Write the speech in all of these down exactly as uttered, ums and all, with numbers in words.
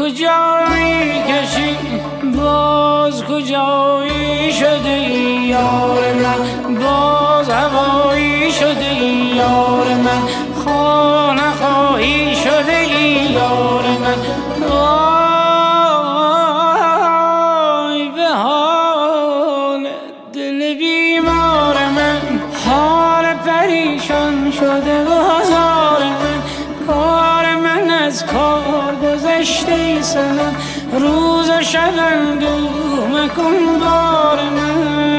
کجایی کشی باز کجایی شده یار من باز هوایی شده یار من خانه خواهی شده یار من وای به حال دل بیمار من حال پریشان شده بازار من کار من از کار گذشته سنم روز و شب اندوه مکن بار من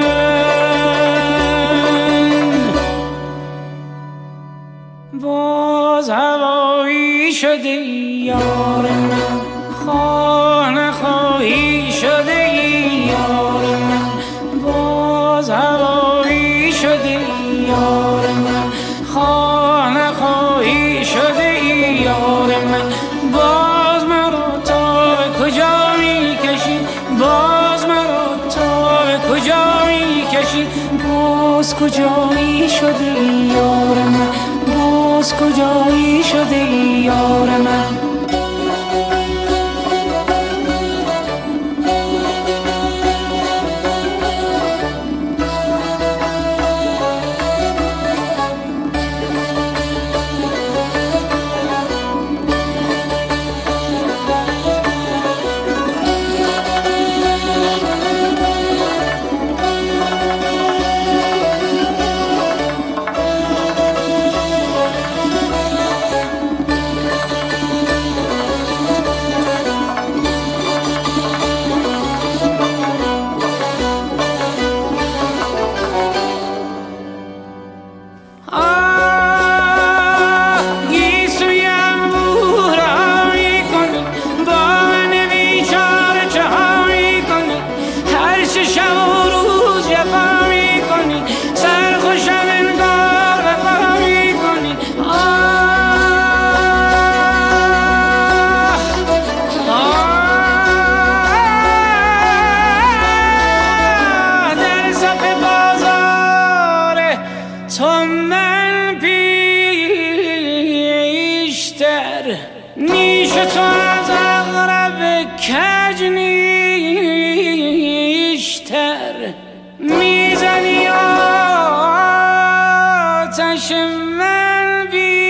باز هوایی شده یار من خانه خواهی شده یار من باز هوایی شده یار من خانه خواهی شده یار من باز مرا تا به کجا می کشی باز مرا تا به کجا می کشی باز کجایی شده یار من باز کجایی شده یار من نیش تو از اغرب کج نیشتر میزنی آتش من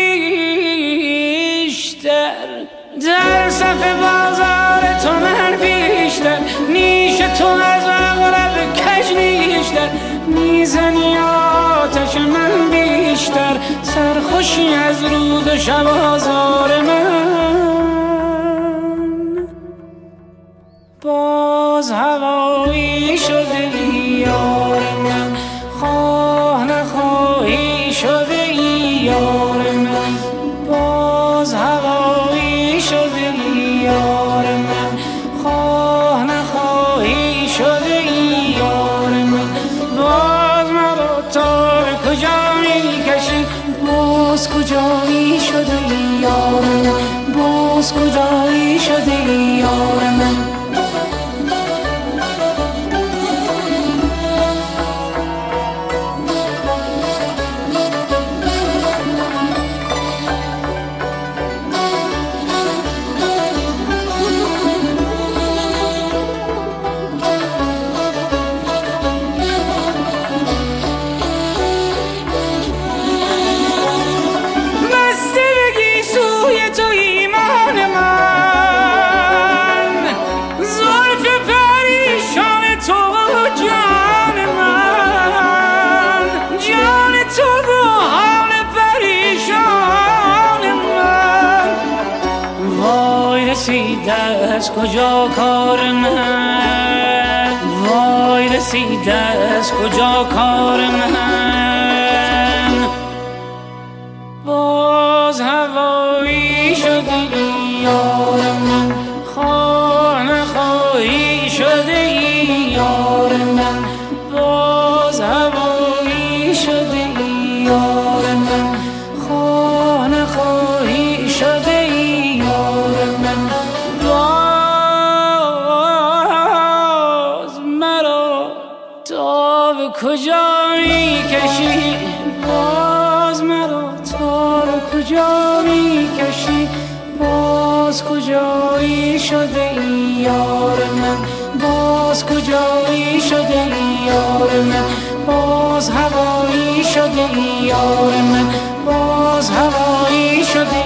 بیشتر در صف بازار تو من بیشتر نیش تو از اغرب کج نیشتر میزنی آتش من بیشتر سرخوشی از روز و شب آزار من باز هوایی شده یار من خواه نخواهی شده یار من باز هوایی شده یار من خواه نخواهی شده یار من باز مرا تا به کجا می کشی باز کجایی شده یار من باز کجایی شده یار من رسیده از کجا کار من وای رسیده از کجا کار من باز هوایی شده یار من خواه نخواهی شده یار من باز هوایی شده یار من خواه نخواهی شده یار من باز مرا تا به کجا می کشی شده ای یار من، باز کجایی شده ای یار من، باز هوایی شده ای یار من، باز هوایی شده